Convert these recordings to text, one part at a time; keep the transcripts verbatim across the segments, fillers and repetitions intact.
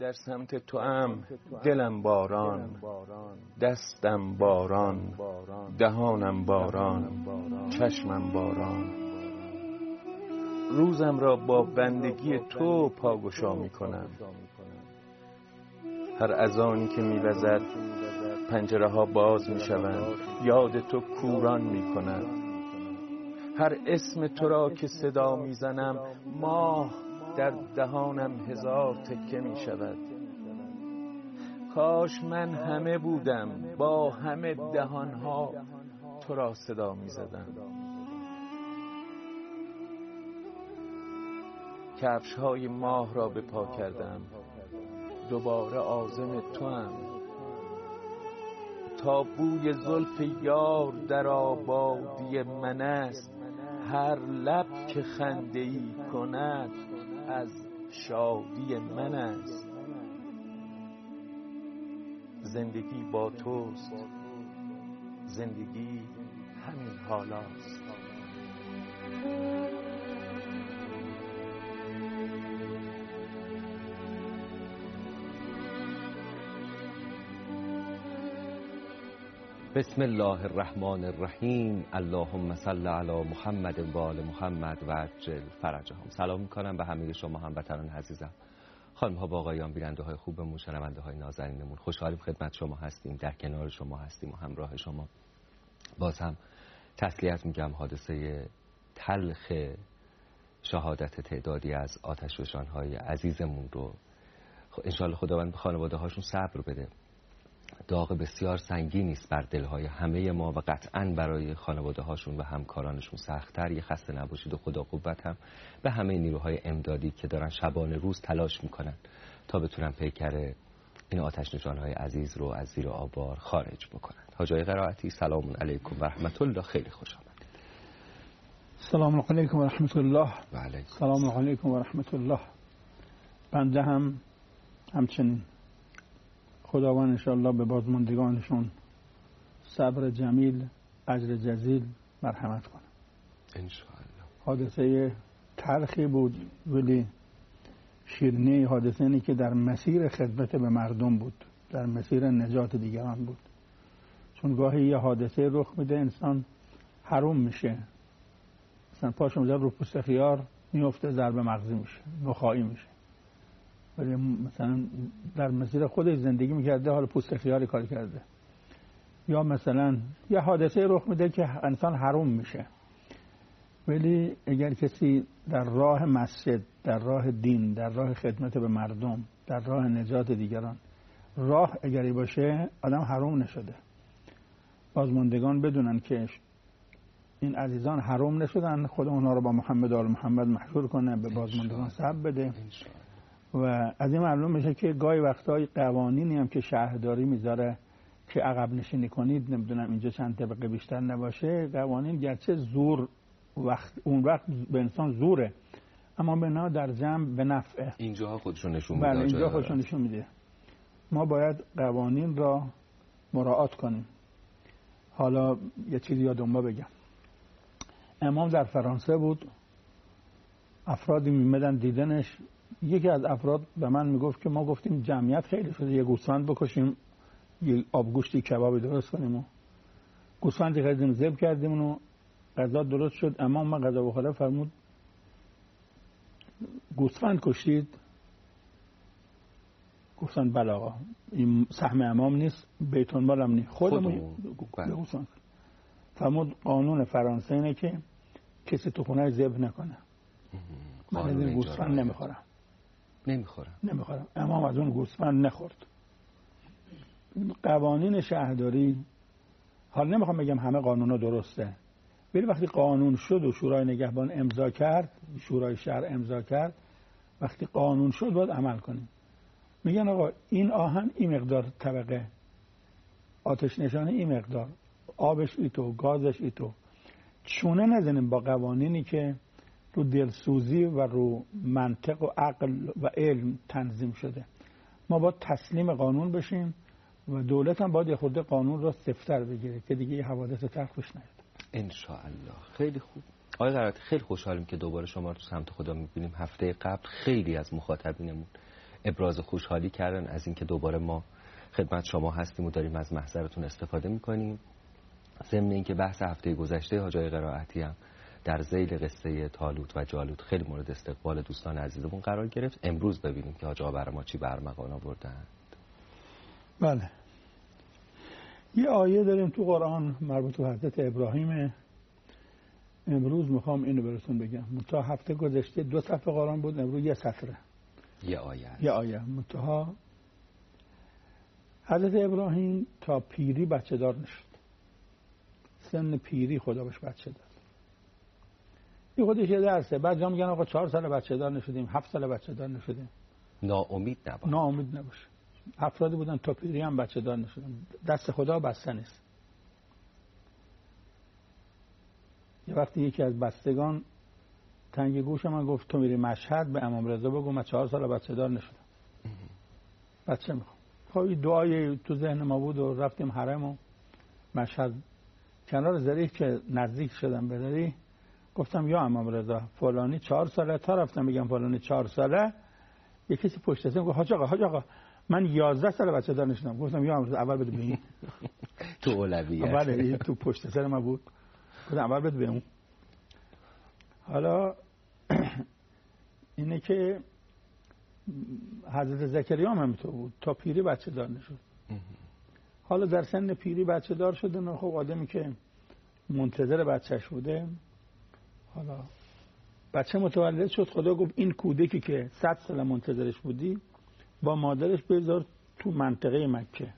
در سمت تو ام، دلم باران، دستم باران، دهانم باران، چشمم باران. روزم را با بندگی تو پاگشا می کنم. هر اذانی که می وزد پنجره ها باز می شوند، یاد تو کوران می کند. هر اسم تو را که صدا می زنم، ماه در دهانم هزار تکه می شود. کاش من همه بودم، با همه دهانها تو را صدا می زدم. کفش های ماه را به پا کردم، دوباره عازم تو ام. تا بوی زلف یار در آبادی من است، هر لب که خنده ای کند از شادی من است. زندگی با توست، زندگی همین حالاست. بسم الله الرحمن الرحیم. اللهم صل علی محمد و آل محمد و عجل فرجهم. سلام میکنم به همه شما هموطنان عزیزم، خانم ها، با آقایان، بیننده های خوبمون، شنونده های نازنینمون. خوشحالیم خدمت شما هستیم، در کنار شما هستیم و همراه شما. باز هم تسلیت میگم حادثه تلخ شهادت تعدادی از آتشفشان های عزیزمون رو. انشالله خداوند به خانواده هاشون صبر بده. داغ بسیار سنگینی است بر دلهای همه ما و قطعاً برای خانواده هاشون و همکارانشون سخت‌تر. یه خسته نباشید و خدا قوت هم به همه نیروهای امدادی که دارن شبانه روز تلاش میکنن تا بتونن پیکر این آتش نشانهای عزیز رو از زیر آوار خارج بکنن. حاج آقای قرائتی، سلام علیکم و رحمت الله. خیلی خوش آمدید. سلام علیکم و رحمت الله. و علیکم سلام علیکم و رحمت الله. بنده هم همچنین خداوند انشاءالله به بازماندگانشون صبر جمیل، اجر جزیل مرحمت کنه انشاءالله. حادثه تلخی بود ولی شیرینی. حادثه اینی که در مسیر خدمت به مردم بود، در مسیر نجات دیگران بود. چون گاهی یه حادثه رخ میده انسان حروم میشه، مثلا پاش میذاره رو پوست خیار میفته، ضربه مغزی میشه، نخاعی میشه. ولی مثلا در مسیر خودش زندگی میکرده، حالا پوست خیاری کار کرده. یا مثلا یه حادثه رخ میده که انسان حروم میشه. ولی اگر کسی در راه مسجد، در راه دین، در راه خدمت به مردم، در راه نجات دیگران راه اگری باشه، آدم حروم نشده. بازماندگان بدونن که این عزیزان حروم نشدن. خدا اونا رو با محمد و آل محمد محشور کنه، به بازماندگان صبر بده. و از این معلوم میشه که گاهی وقتای قوانینی هم که شهرداری میذاره که عقب نشینی کنید، نمیدونم اینجا چند طبقه بیشتر نباشه، قوانین گرچه زور وقت اون وقت به انسان زوره، اما بنا در جمع به نفعه. اینجا خودشون نشون میده. بله، اینجا خودشون نشون میده. ما باید قوانین را مراعات کنیم. حالا یه چیزی یادم ما بگم. امام در فرانسه بود، افرادی میمدن دیدنش. یکی از افراد به من میگفت که ما گفتیم جمعیت خیلی شده، یه گوسفند بکشیم، یه آبگوشتی کبابی درست کنیم. و گوسفندی خریدیم، ذبح کردیم و غذا درست شد. امام ما غذا بخوره فرمود گوسفند کشتید؟ گفتن بله آقا، این سهم امام نیست، بیت المال هم نیست، خودمون گوسفند. فرمود قانون فرانسه اینه که کسی تو خونه ذبح نکنه. من از این گوسفند نمیخورم. نمیخورم نمیخورم امام از اون گوسفند نخورد. قوانین شهرداری، حالا نمیخوام بگم همه قانونا درسته، ولی وقتی قانون شد و شورای نگهبان امضا کرد، شورای شهر امضا کرد، وقتی قانون شد باید عمل کنیم. میگن آقا این آهن این مقدار طبقه، آتش نشانه این مقدار، آبش ایتو، گازش ایتو. چونه نزنیم با قوانینی که رو دلسوزی و رو منطق و عقل و علم تنظیم شده. ما باید تسلیم قانون بشیم و دولت هم باید یه خورده قانون را سفتر بگیره که دیگه یه حوادث تلخ روش نیاد. انشاءالله. خیلی خوب. آقای قرائتی، خیلی خوشحالیم که دوباره شما رو تو سمت خدا میبینیم. هفته قبل خیلی از مخاطبینمون ابراز خوشحالی کردن از اینکه دوباره ما خدمت شما هستیم و داریم از محضرتون استفاده میکنیم. ضمن اینکه بحث هفته گذشته حاج آقای قرائتی هم در ذیل قصه طالوت و جالوت خیلی مورد استقبال دوستان عزیزمون قرار گرفت. امروز ببینیم که حاج آقا برای ما چی برمغان آوردن. بله، یه آیه داریم تو قرآن مربوط به حضرت ابراهیم. امروز میخوام اینو براتون بگم. تا هفته گذشته دو صفحه قرآن بود، امروز یه سطره، یه آیه است. یه آیه. منتها حضرت ابراهیم تا پیری بچه دار نشد. سن پیری خدا بهش بچه داد. این خودش یه درسه. بعد جا میگن آقا چهار سال بچه دار نشدیم، هفت سال بچه دار نشدیم. ناامید نباش. ناامید نباش. افرادی بودن تا پیری هم بچه دار نشدن. دست خدا بسته نیست. یه وقتی یکی از بستگان تنگ گوش من گفت تو میری مشهد به امام رضا بگو من چهار سال بچه دار نشدم، بچه میخوام. خب این دعای تو ذهن ما بود و رفتیم حرم و مشهد کنار زریح که نزدیک شدم به زریح گفتم یا امام رضا فلانی چهار ساله. تا رفتم بگم فلانی چهار ساله، یه کسی پشت سرم گفت حاج آقا حاج آقا من یازده سال بچه دار نشدم. گفتم یا امام رضا اول بده به این. تو اولویت. بله تو پشت سر من بود. گفتم اول بده به اون. حالا اینه که حضرت زکریا هم همینطور بود، تا پیری بچه دار نشد. حالا در سن پیری بچه دار شده نه. خب آدمی که منتظر بچهش بوده، حالا بچه متولد شد، خدا گفت این کودکی که صد سال منتظرش بودی با مادرش بذار تو منطقه مکه.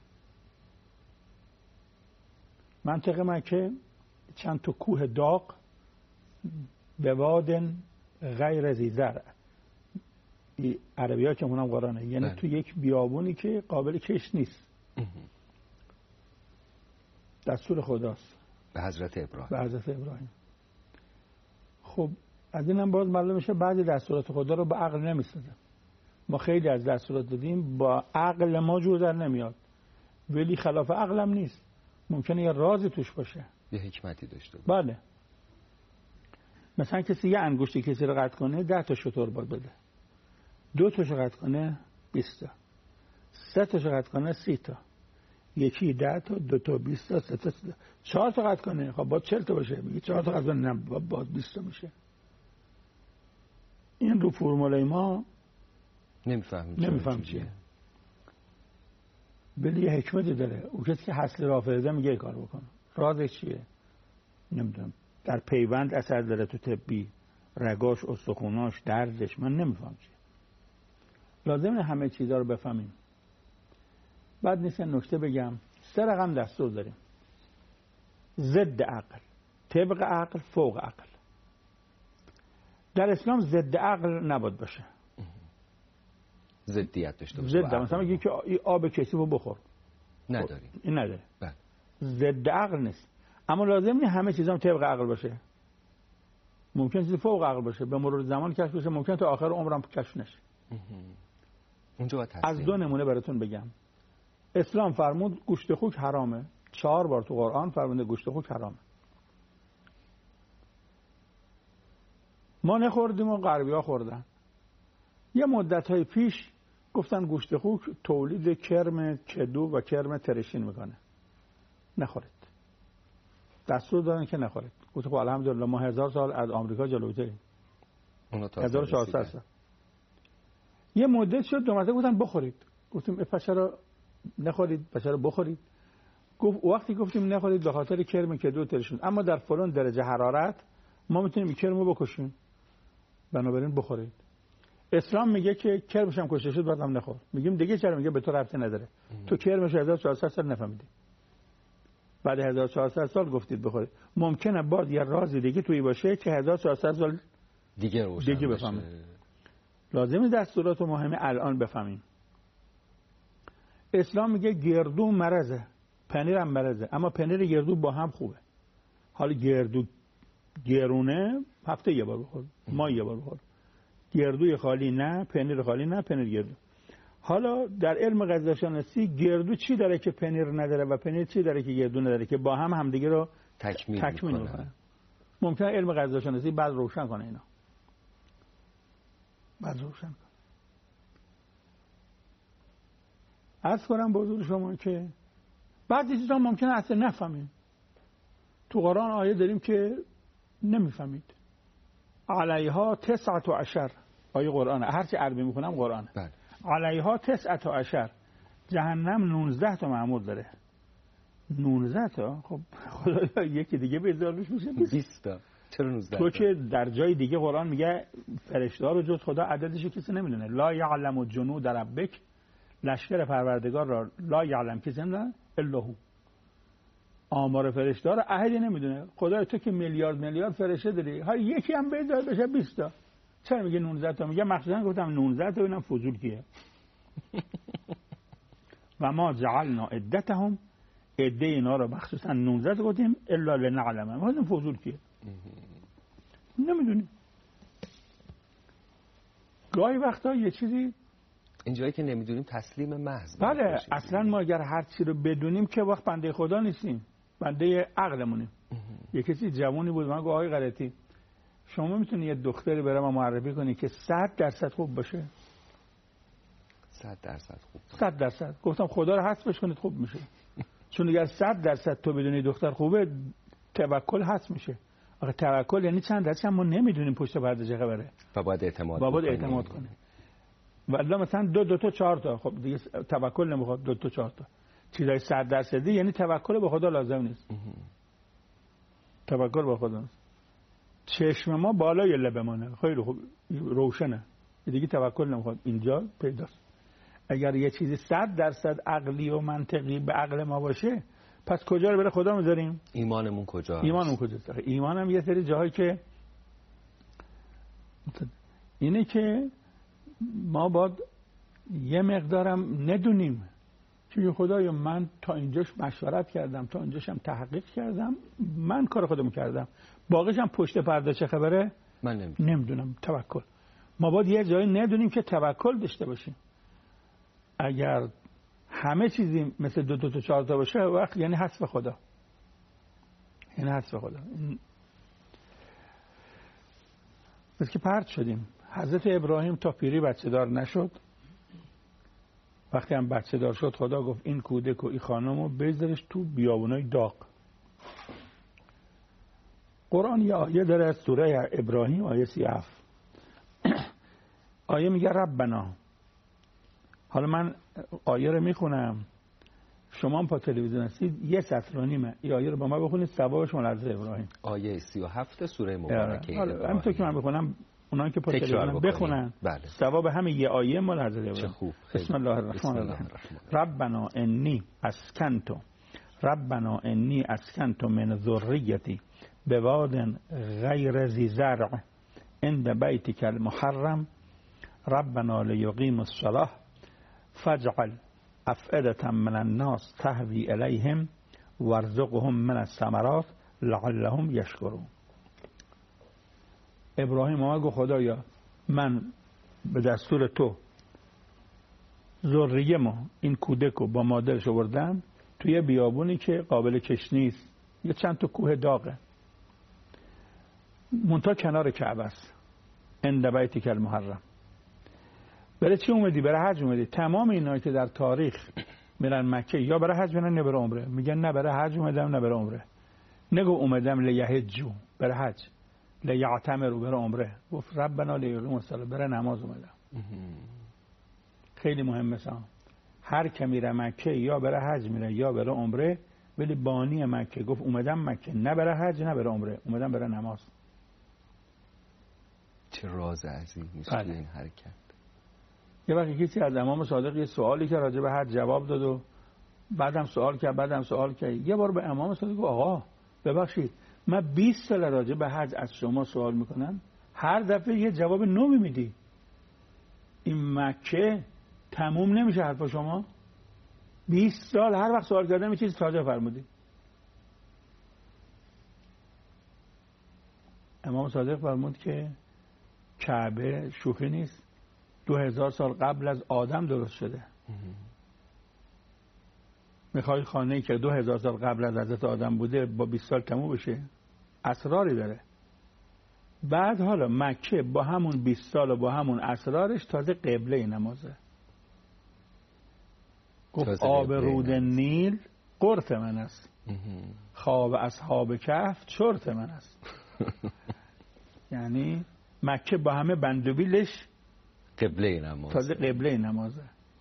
منطقه مکه چند تا کوه داغ به وادن غیر ذی زرع، عربی ها که اونم قرآنه، یعنی تو یک بیابونی که قابل کشت نیست. دستور خداست به حضرت ابراهیم. به حضرت ابراهیم. خب از اینم باز معلوم میشه بعضی دستورات خدا رو به عقل نمیسازه. ما خیلی از دستورات دادیم با عقل ما جور در نمیاد، ولی خلاف عقلم نیست. ممکنه یه رازی توش باشه، یه حکمتی داشته باشه. بله. مثلا کسی یه انگشتی کسی رو قطع کنه ده تا شتر باید بده، دو تاشو قطع کنه بیست تا، سه تاشو قطع کنه سی تا، یکی ده تا، دو تا بیست تا، سه تا سی تا، چهار تا قطع کنه خب باید چهل تا باشه. میگه چهار تا قطع کنه نه باید بیست تا میشه. این رو فرمولای ما نمیفهمیم نمیفهم چیه، ولی یه حکمتی داره. او کسی که حاصل راه فرده میگه این کار بکنه. رازش چیه نمیدونم. در پیوند اثر داره تو طبی، رگاش، استخوناش، دردش، من نمیفهم چیه. لازمه همه چیزا رو بفهمیم. بعد نیست نکته بگم. سه رقم دستور داریم: ضد عقل، طبق عقل، فوق عقل. در اسلام ضد عقل نباید باشه. ضدیت داشته باشه. ضد مثلا میگه که آب کسی رو بخور، نداریم. این نداره. بله. ضد عقل نیست. اما لازم نیست همه چیزا هم طبق عقل باشه. ممکن چیزی فوق عقل باشه، به مرور زمان کشف بشه، ممکن تا آخر عمرم کشف نشه. اونجا از دو نمونه براتون بگم. اسلام فرمود گوشت خوک حرامه. چهار بار تو قرآن فرموده گوشت خوک حرامه. ما نخوردیم و غربی‌ها خوردن. یه مدت‌های پیش گفتن گوشت خوک تولید کرم کدو و کرم ترشین میکنه، نخورید. دستور دادن که نخورید. گفت خب الحمدلله ما هزار سال از آمریکا جلوتریم. هزار و چهارصد سال. یه مدت شد دو مرتبه گفتن بخورید. گفتیم پس چرا نخورید؟ پس چرا بخورید؟ گفت وقتی گفتیم نخورید به خاطر کرم کدو ترشین، اما در فلان درجه حرارت ما میتونیم این کرمو بکشیم، بنابراین بخورید. اسلام میگه که کرمش هم کشته شد بعدم نخور. میگیم دیگه چرا؟ میگه به تو ربطی نداره. تو کرمش هزار و چهارصد سال نفهمیدی، بعد هزار و چهارصد سال گفتید بخورید. ممکنه باز یه رازی دیگه توی باشه که هزار و چهارصد سال دیگه روشن دیگه بفهمیم. لازمه دستورات مهمه الان بفهمیم. اسلام میگه گردو مرضه، پنیر هم مرضه، اما پنیر گردو با هم خوبه. حالا گردو گرونه هفته یه بار بخور، ما یه بار بخور. گردوی خالی نه، پنیر خالی نه، پنیر گردو. حالا در علم غذاشناسی گردو چی داره که پنیر نداره و پنیر چی داره که گردو نداره که با هم همدیگه رو تکمیل, تکمیل میکنه. ممکنه علم غذاشناسی بعد روشن کنه اینا. بعد روشن کنه. عرض کنم به حضور شما که بعضی چیزا ممکنه اصلا نفهمیم. تو قرآن آیه داریم که نمیفهمید. علیها تسعة عشر، آیه قرآن، هرچی عربی میکنم قرآن. بله. علیها تسعة عشر، جهنم نوزده تا مأمور داره. نوزده تا؟ خب خدا یکی دیگه بذار روش میشه بیست تا. چرا نوزده؟ تو که در جای دیگه قرآن میگه فرشته ها رو جز خدا عددش کسی نمیدونه. لا یعلم جنود ربک، لشکر پروردگار را لا یعلم کسی نمیدونه الا هو. آمار فرشته ها رو احدی نمیدونه. خدای تو که میلیارد میلیارد فرشته داری، ها یکی هم بذار بشه بیست تا. چرا میگه نوزده تا؟ میگه مخصوصا گفتم نوزده تا اینم فضول کیه. و ما جعلنا عدتهم، عده اینا رو مخصوصا نوزده گفتیم الا لنعلم. ما این فضول کیه؟ نمیدونیم. گاهی وقتا یه چیزی اینجایی که نمیدونیم تسلیم محض. بله، اصلا ما اگر هر چی رو بدونیم که وقت بنده خدا نیستیم، بنده عقلمونیم. یه کسی جوانی بود من گفت آقای غلطی شما میتونی یه دختری برام معرفی کنی که صد درصد خوب باشه؟ صد درصد خوب. صد درصد. گفتم خدا رو حذفش کنید خوب میشه. چون اگر صد درصد تو بدونی دختر خوبه، توکل حذف میشه. آخه توکل یعنی چند درصد ما نمیدونیم پشت پرده چه خبره و باید اعتماد کنیم. باید اعتماد کنیم. والله مثلا دو دو تا چهار تا، خب دیگه توکل نمیخواد دو تا چهار تا. چیزای صد درصدی یعنی توکل به خدا لازم نیست. توکل به خدا نیست. چشم ما بالای لبمانه، خیلی خوب روشنه، دیگه توکل نمیخواد. اینجا پیداست. اگر یه چیزی صد درصد عقلی و منطقی به عقل ما باشه، پس کجا رو بره خدا میذاریم؟ ایمانمون کجا؟ ایمانمون کجاست؟ ایمان هم یه سری جاهایی که اینه که ما باید یه مقدارم ندونیم. چون خدایا من تا اینجاش مشورت کردم، تا اینجاشم تحقیق کردم، من کار خودم کردم، باقیش هم پشت پرده چه خبره من نمیدونم. نمیدونم. توکل. ما باید یه جایی ندونیم که توکل داشته باشیم. اگر همه چیزی مثل دو دو تا چهار تا باشه وقت یعنی حذف خدا، یعنی حذف خدا. بس که پرت شدیم. حضرت ابراهیم تا پیری بچه دار نشد. وقتی هم بچه دار شد خدا گفت این کودک و این خانمو بذارش تو بیابونای داغ. قرآن یه آیه داره از سوره ابراهیم، آیه سی و هفت. آیه میگه ربنا. حالا من آیه رو میخونم، شما هم پا تلویزیون هستید یه سطر و نیمه این آیه رو با ما بخونید، ثوابش مال حضرت ابراهیم. آیه سی و هفت سوره مبارکه. حالا همونطور که من بخونم اونایی که پا تلویزیون بخونن، بله. ثواب همین یه آیه مال حضرت ابراهیم. چه خوب. بسم الله الرحمن الرحیم. ربنا انی اسکنت ربنا انی اسکنت من ذریتی بواد غیر ذی زرع عند بیتک المحرم ربنا لیقیموا الصلاة فاجعل افئدة من الناس تهوی الیهم وارزقهم من الثمرات لعلهم یشکرون. ابراهیم آقا گفت خدایا من به دستور تو ذریه ما این کودک رو با مادرش آوردم توی بیابونی که قابل کش نیست، یه چند تا کوه داغه، منتها کنار کعبه است، عند بیتک المحرم. برای چی اومدی؟ برای حج اومدی. تمام اینایی که در تاریخ میرن مکه یا برای حج میرن نه برای عمره، میگن نه برای حج اومدم نه برای عمره. نگو اومدم لیحجوا برای حج، لیعتمروا برای عمره. گفت ربنا لیقیموا الصلاة برای نماز اومدم. خیلی مهمه سام. هر کی میره مکه یا برای حج میره یا برای عمره، ولی بانی مکه گفت اومدم مکه نه برای حج نه برای عمره، اومدم برای نماز. چه راز عظیمی است این حرکت. یه وقتی کسی از امام صادق یه سوالی که راجع به حج جواب داد و بعدم سوال کرد بعدم سوال کرد، یه بار به امام صادق گفت آقا ببخشید من بیست سال راجع به حج از شما سوال میکنم، هر دفعه یه جواب نو میدی. این مکه تموم نمیشه حرف شما. بیست سال هر وقت سوال کردم یه چیز تازه فرمودی. امام صادق فرمود که کعبه شوخی نیست، دو هزار سال قبل از آدم درست شده. میخوای خانه‌ای که دو هزار سال قبل از حضرت آدم بوده با بیست سال تموم بشه؟ اسراری داره. بعد حالا مکه با همون بیست سال و با همون اسرارش تازه قبله نمازه. گفت آب رود نیل قرت من است، خواب اصحاب کهف چرت من است. یعنی مکه با همه بندوبیلش قبله نماز، تازه قبله نمازه.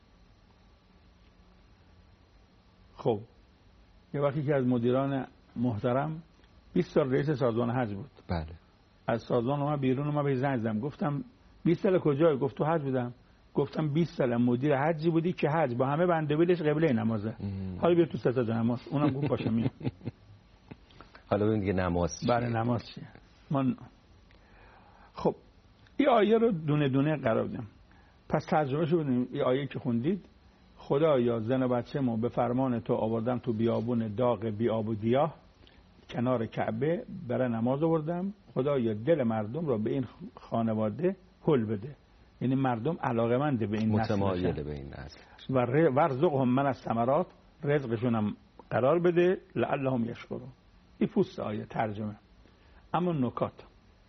خب یه وقتی که از مدیران محترم بیست سال رئیس سازمان حج بود. بله. از سازمان اومد بیرون، اومد به زنگ زدم گفتم بیست سال کجایی؟ گفت تو حج بودم. گفتم بیست سال مدیر حجی بودی که حج با همه بندوبیلش قبله نمازه. حالا بیا تو ستاد نماز. اونم گفت باشه میام. حالا ببین دیگه نماز چیه؟ بله نماز چیه؟ من خب این آیه رو دونه دونه قرار بدم. پس ترجمه شو بدیم. این آیه که خوندید، خدایا زن و بچه ما به فرمان تو آوردم تو بیابون داغ بی آب و گیاه کنار کعبه برای نماز آوردم. خدایا دل مردم رو به این خانواده هل بده. یعنی مردم علاقه‌مند به این نسل متمایل به این نسل و ورزقهم من الثمرات، رزقشون هم قرار بده لعلهم یشکرون. این پوست آیه ترجمه. اما نکات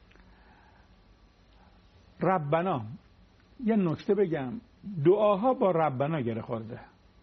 ربنا، یه نکته بگم، دعاها با ربنا گره خورده.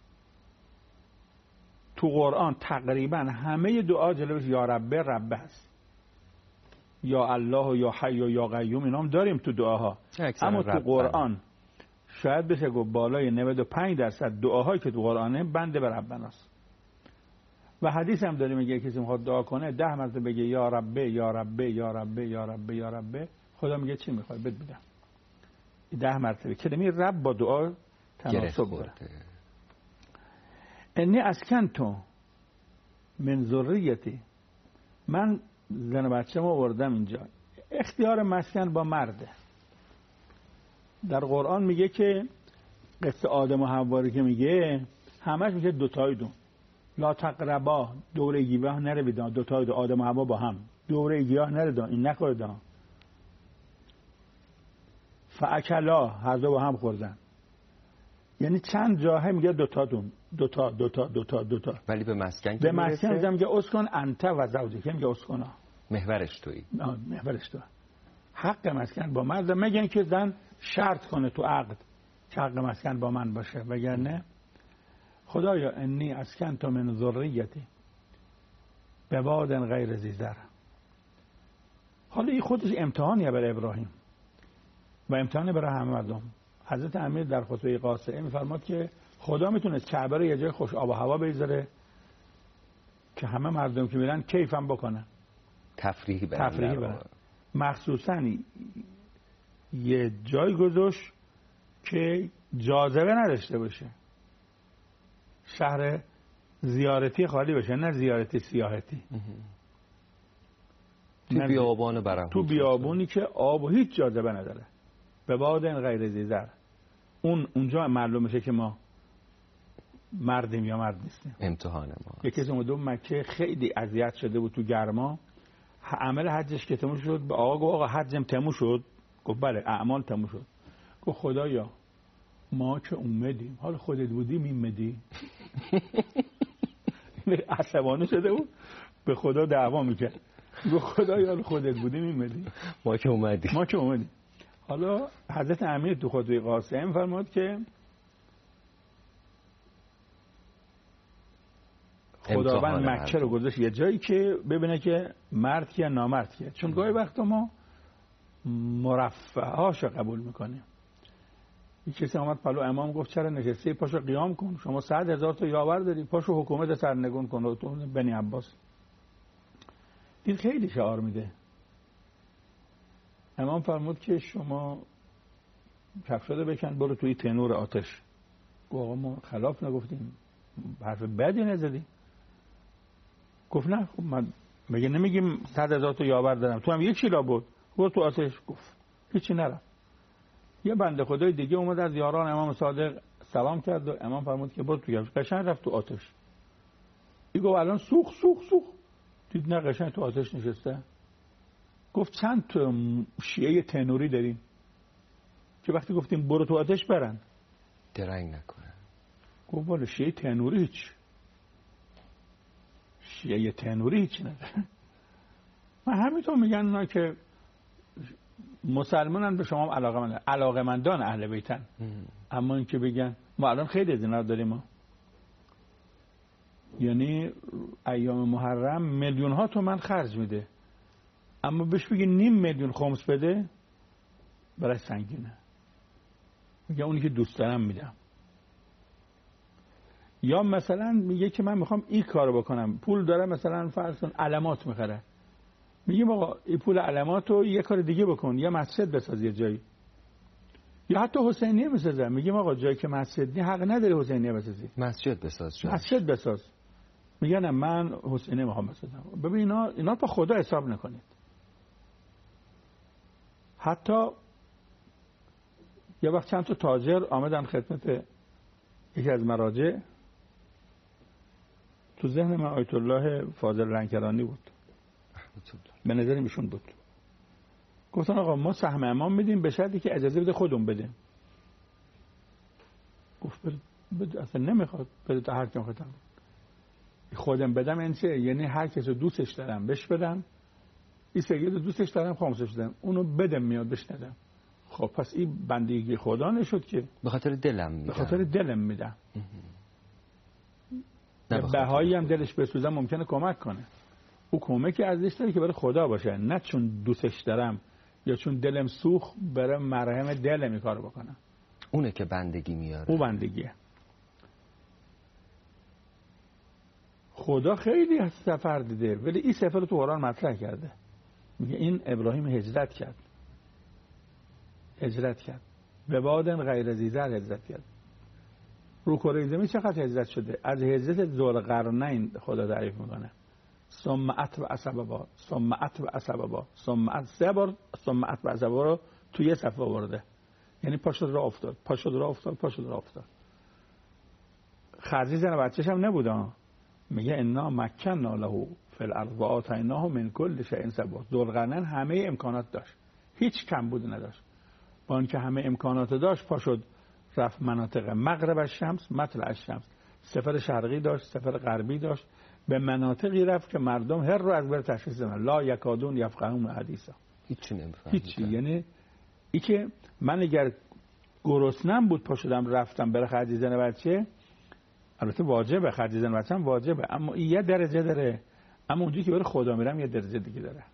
تو قرآن تقریبا همه دعا جلوش یا ربه ربه هست، یا الله و یا حی و یا قیوم، اینا هم داریم تو دعاها. اما تو قرآن شاید بشه گفت بالای نود و پنج درصد دعاهایی که تو قرآنه بنده به ربناست. و حدیث هم داریم میگه کسی میخواد دعا کنه ده مرتبه بگه یا ربه یا ربه یا ربه یا ربه یا ربه، خدا میگه چی میخوای بد بدم. ده مرتبه کلمه رب با دعا تناسب داره. انی اسکنتو من ذریتی، من زن و بچه ما آوردم اینجا. اختیار مسکن با مرده. در قرآن میگه که قصه آدم و حوا که میگه همش میگه دوتای دو لا تقربا، دوره گیاه نره بدان، دوتای دو آدم و حوا با هم دوره گیاه نره دان، این نخورد دان. فاکلا، هر دو با هم خوردن. یعنی چند جاهه میگه دوتا دون دوتا دوتا دوتا دوتا، ولی به مسکن به مسکن میگه اسکن انت و زوجک، میگه اسکنا، محورش تویی. محورش تو. حق مسکن با مرد، میگن که زن شرط کنه تو عقد که حق مسکن با من باشه، وگرنه خدایا انی اسکنت من ذریتی بواد غیر ذی زرع. حالا این خودش امتحانیه برای ابراهیم و امتحانی برای همه مردم. حضرت امیر در خطبه قاصعه میفرماد که خدا میتونه کعبه رو یه جای خوش آب و هوا بذاره که همه مردم که میرن کیفم بکنن، تفریحی برن، تفریحی برن. مخصوصا یه جای گذاشت که جاذبه نداشته باشه، شهر زیارتی خالی باشه، نه زیارتی سیاحتی. تو بیابان برهوت، تو بیابونی که آب و هیچ جاذبه نداره، به باد غیر ذی زرع. اون اونجا معلوم میشه که ما مردیم یا مرد نیستیم. امتحان ما. یکی از اومد مکه خیلی اذیت شده بود تو گرما، عمل حجش که تموم شد به آقا گفت آقا حجم تموم شد. گفت بله اعمال تموم شد. گفت خدایا ما که اومدیم، حال خودت بودی میمدی. عصبانی شده بود به خدا دعوا میکرد. گفت خدایا خودت بودی میمدی، ما که اومدیم ما که اومدیم. حالا حضرت امیر تو خطبه قاصعه فرمود که خداوند مکه رو گذاشت یه جایی که ببینه که مرد کیه نامرد کیه، چون گاهی وقتا ما مرفعهاشو قبول میکنیم. یک کسی آمد پلو امام گفت چرا نشستی، پاشو قیام کن، شما صد هزار تا یاور داری، پاشو حکومت سرنگون کن. تو بنی عباس این خیلی شعار میده. امام فرمود که شما کفشاتو بکن برو توی تنور آتش. گفت آقا ما خلاف نگفتیم، حرف بدی نزدیم. گفت نه خب من مگه نمیگیم صد هزار تا یاور دارم، تو هم یک شیلا بود برو تو آتش. گفت هیچی نرفت. یه بنده خدای دیگه اومد از یاران امام صادق سلام کرد و امام فرمود که برو تو کفش، قشنگ رفت تو آتش. این گفت الان سوخ سوخ سوخ، دید نه قشنگ تو آتش نشسته. گفت چند تا شیعه تنوری داریم که وقتی گفتیم برو تو آتش برن درنگ نکنه. گفت والا شیعه تنوری هیچ، شیعه تنوری هیچ نداره. من همینطور میگن اونا که مسلمانن به شما علاقه مندن، علاقه مندان اهل بیتن. اما این که بگن ما الان خیلی از اینا داریم، ما یعنی ایام محرم میلیون ها تومن خرج میده، اما بهش بگی نیم میلیون خمس بده برای سنگینه. میگه اونی که دوست دارم میدم. یا مثلا میگه که من میخوام این کارو بکنم، پول داره مثلا فرض کن علامات میخره، میگیم آقا این پول علاماتو یه کار دیگه بکن، یا مسجد بساز یه جایی، یا حتی حسینیه بسازه. میگیم آقا جایی که مسجد نی حق نداره حسینیه بسازی، مسجد بساز جایی. مسجد بساز. میگن من حسینیه میخوام بسازم. ببین اینا اینا با خدا حساب نکنید. حتی یه وقت چند تا تاجر آمدن خدمت یکی از مراجع، تو ذهن من آیت الله فاضل لنکرانی بود، به نظر ایشون بود. گفتن آقا ما سهم امام میدیم به شرطی که اجازه بده خودمون بدیم. گفت بده، اصلا نمیخواد بده تا هر کم خودم خودم بدم. این چه؟ یعنی هر کس رو دوستش دارم بهش بدم، این سید رو دوستش دارم خاموشش دارم، اونو بدم میاد بهش ندم. خب پس این بندگی خدا نشد که به خاطر دلم میدم. به خاطر دلم میدم. بهایی هم دلش بسوزه ممکنه کمک کنه، او کمکی ارزش داره که برای خدا باشه، نه چون دوستش دارم یا چون دلم سوخت برای مرهم دلم این کارو بکنم. اونه که بندگی میاره. او بندگیه. خدا خیلی از سفر دیده ولی این سفر رو تو قرآن مطرح کرده. میگه این ابراهیم هجرت کرد، هجرت کرد به وادن غیر ذی زرع هجرت کرد. رو کره زمین چقدر هجرت شده؟ از هجرت ذوالقرنین خدا تعریف میکنه. ثم اتبع سببا، ثم اتبع سببا، ثم اتبع سه بار ثم اتبع سببا رو توی یه صفحه آورده. یعنی پاشد راه افتاد، پاشد راه افتاد، پاشد راه افتاد. خرجی زن بچه‌ش هم نبود. میگه انا مکننا له فی الارض و آتیناه من کل شیء سبب. ذوالقرنین همه امکانات داشت، هیچ کم بود نداشت. با اینکه همه امکانات داشت پاشد رفت مناطق مغرب الشمس مطلع الشمس، سفر شرقی داشت، سفر غربی داشت، به مناطقی رفت که مردم هر رو از بر تشخیص دادن لا یکادون یفقهون حدیثا، هیچی نمیفهمن. هیچی. یعنی ای که من اگر گرسنم بود پا شدم رفتم برای خرج زن بچه، البته واجبه خرج زن بچه هم واجبه، اما این یه درجه داره، اما اونجایی که برای خدا میرم یه درجه دیگه داره.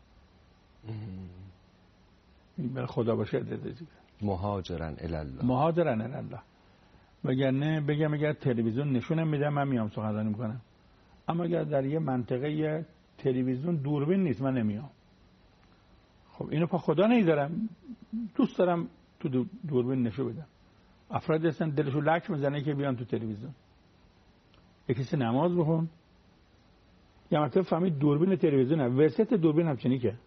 این برای خدا باشه یه درجه دیگه. مهاجرن الی الله، مهاجرن الی الله. وگرنه بگم اگر تلویزیون نشونم میدم من میام سخنرانی میکنم، اما اگر در یه منطقه تلویزیون دوربین نیست من نمیام. خب اینو پا خدا نمیذارم، دوست دارم تو دوربین نشون بدم. افراد هستن دلشون لک میزنه که بیان تو تلویزیون. یکیسی نماز بخون، یا مثلا فهمید دوربین تلویزیونه، وسط دوربین همچنین که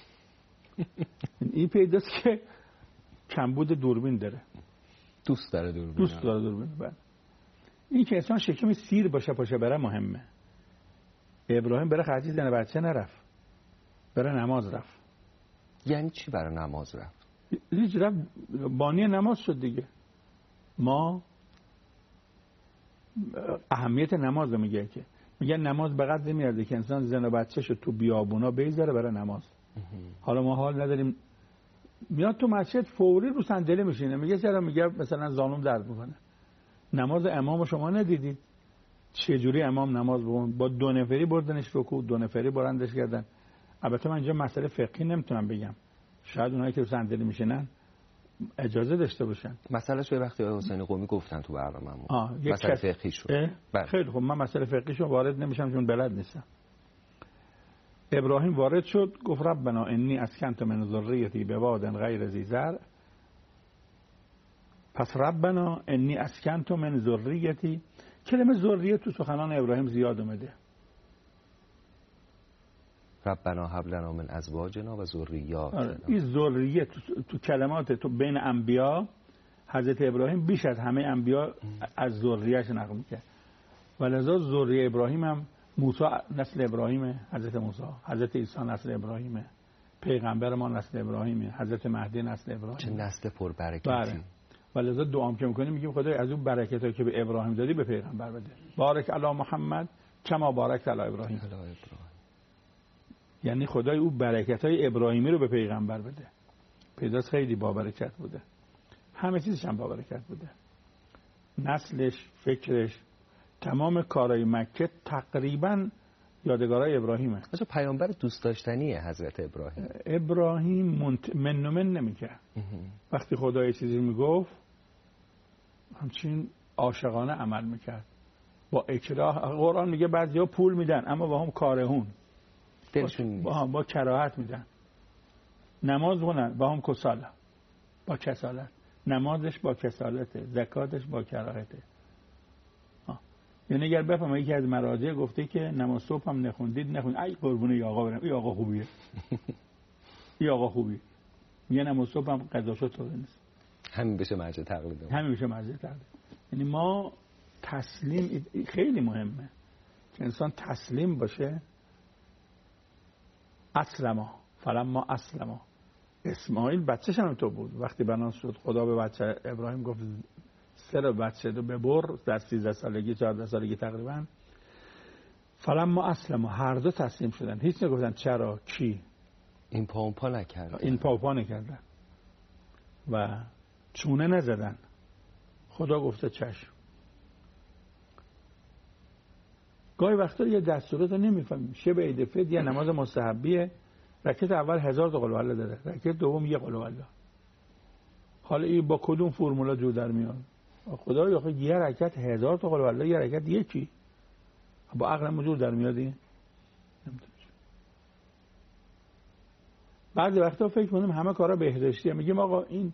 این پیداست که کمبود دوربین داره، دوست داره دوربین، دوست داره دوربین. بعد این که انسان شکم سیر باشه پاشه بره مهمه. ابراهیم برای خرجی زن بچه نرفت، برای نماز رفت. یعنی چی برای نماز رفت؟ هیچ رفت بانی نماز شد دیگه. ما اهمیت نماز رو میگه که میگن نماز به قدری میارده که انسان زن و بچه‌شو تو بیابونا بذاره برای نماز. حالا ما حال نداریم، میاد تو مسجد فوری رو صندلی میشینه، میگه چرا؟ میگه مثلا زانوم درد میکنه. نماز امام شما ندیدید چه جوری امام نماز بخون؟ با دو نفری بردنش رکوع، دو نفری برندش کردن. البته من اینجا مسئله فقهی نمیتونم بگم، شاید اونایی که رو صندلی میشینن اجازه داشته باشن. مسئله شو وقتی آقای حسین قمی گفتن تو برنامه‌مون مسئله کس... فقهی شد. خیلی خب من مسئله فقهیشو وارد نمیشم چون بلد نیستم. ابراهیم وارد شد گفت ربنا انی اسکنت من ذریتی بواد غیر ذی زرع. پس ربنا انی اسکنت من ذریتی، کلمه ذریه تو سخنان ابراهیم زیاد اومده. ربنا هب لنا من ازواجنا و ذریاتنا. این ذریه تو, تو کلمات تو بین انبیا حضرت ابراهیم بیش از همه انبیا از ذریه‌اش نقل می‌کنه. ولذا ذریه ابراهیم هم موسی نسل ابراهیمه، حضرت موسی، حضرت عیسی نسل ابراهیمه، پیغمبر ما نسل ابراهیمه، حضرت مهدی نسل ابراهیم. چه نسل پربرکتی. بله. ولذا دعام که می‌کنیم میگیم خدای از اون برکتایی که به ابراهیم دادی به پیغمبر بده. بارک علی محمد کما بارکت علی ابراهیم. یعنی خدای او برکت‌های ابراهیمی رو به پیغمبر بده. پیداست خیلی با برکت بوده، همه چیزش هم با برکت بوده، نسلش، فکرش، تمام کارهای مکه تقریبا یادگارای ابراهیمه. اصلا پیامبر دوست داشتنیه حضرت ابراهیم. ابراهیم منت... من و من نمیکرد. وقتی خدا یه چیزی میگفت همچین عاشقانه عمل میکرد. با اکراه، قرآن میگه بعضیا پول میدن اما با هم کارهون، دلشون با هم با کراهت میدن. نماز بخونن با هم کساله، با کسالت. نمازش با کسالته، زکاتش با کراهته. یعنی اگر بفهمه یکی از مراجع گفته که نماز صبح هم نخوندید نخوندید، ای قربون ای آقا برم، ای آقا خوبیه ای آقا خوبیه. میگه نماز صبح هم قضاشو طور نیست. همین بشه مرجع تقلید. همین بشه مرجع تقلید. یعنی ما تسلیم، خیلی مهمه که انسان تسلیم باشه. اسلما فلما اسلما، اسماعیل بچه‌ش هم تو بود. وقتی بنا شد خدا به بچه ابراهیم گفت سر بچه رو ببر، در سیزده سالگی چهارده سالگی تقریبا. فلما اسلما، هر دو تسلیم شدن. هیچ نگفتن چرا، کی. این پا اون پا نکردن. این پا اون پا نکردن و چونه نزدن. خدا گفته چشم. گاهی وقتا یه دستورات رو نمیفهمیم. شب عید فطر یه نماز مستحبیه، رکعت اول هزار تا قل هو الله داره، رکعت دوم یه قل هو الله. حالا این با کدوم فرمولا جو در میاد؟ خدا یا یه رکعت هزار تا قل هو الله، یه رکعت یکی. با عقل موجود در میاد این؟ بعضی وقتا فکر کنیم همه کارا بهداشتیه. میگیم آقا این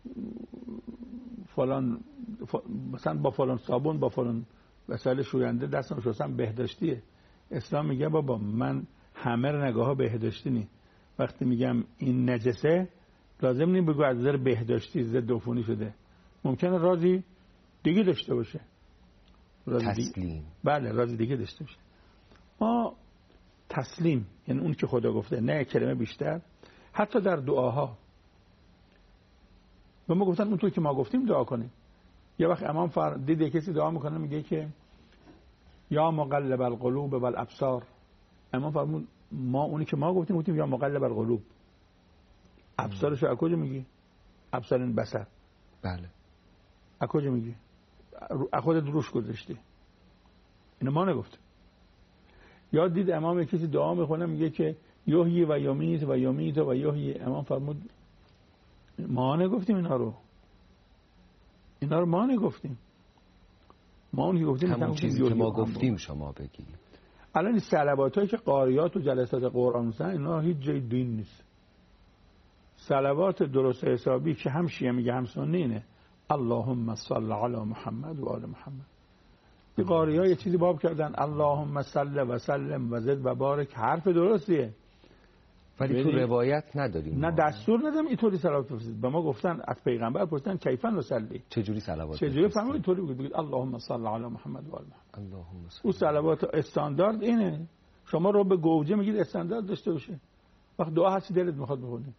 فلان ف... مثلا با فلان صابون با فلان وسایل شوینده دستم شستم بهداشتیه. اسلام میگه بابا من همه نگاه‌ها بهداشتی نی. وقتی میگم این نجسه لازم نی بگو از نظر بهداشتی ضد عفونی شده. ممکنه رازی دیگه داشته باشه. تسلیم دیگه. بله رازی دیگه داشته باشه. ما تسلیم، یعنی اون که خدا گفته، نه کلمه بیشتر. حتی در دعاها به ما گفتن اونطور که ما گفتیم دعا کنیم. یه وقت امام فر دیده کسی دعا میکنه میگه که یا مقلب القلوب والابصار. امام فرمود ما اونی که ما گفتیم گفتیم یا مقلب القلوب. ابصارش از کجا میگی؟ ابصار این بصر. بله. از کجا میگی؟ از خودت روش گذاشتی. اینو ما نگفتیم. یاد دید امام کسی دعا میکنه میگه که یحیی و یمیت و یمیت و یحیی. امام فرمود ما نگفتیم اینا رو. اینا رو ما نگفتیم. ما اونی گفتیم همون چیزی که ما گفتیم شما بگید. الان این صلواتایی که قاریات و جلسات قرآن میسن اینا هیچ جای دین نیست. صلوات درست حسابی که هم شیعه میگه هم سنی اینه اللهم صل علی محمد و آل محمد. این قاری‌ها یه چیزی باب کردن اللهم صل و سلم و زد و بارک. حرف درستیه ولی تو روایت نداریم. نه دستور ندارم اینطوری صلوات بفرستید. به ما گفتن از پیغمبر پرسیدن کیفن نصلی، چه جوری صلوات چه جوری فرمود اینطوری بگید اللهم صل علی محمد و آل محمد. اللهم صل. اون صلوات استاندارد اینه. شما رو به گوجه میگید استاندارد داشته باشه. وقت دعا هستی دلت میخواد بخونی.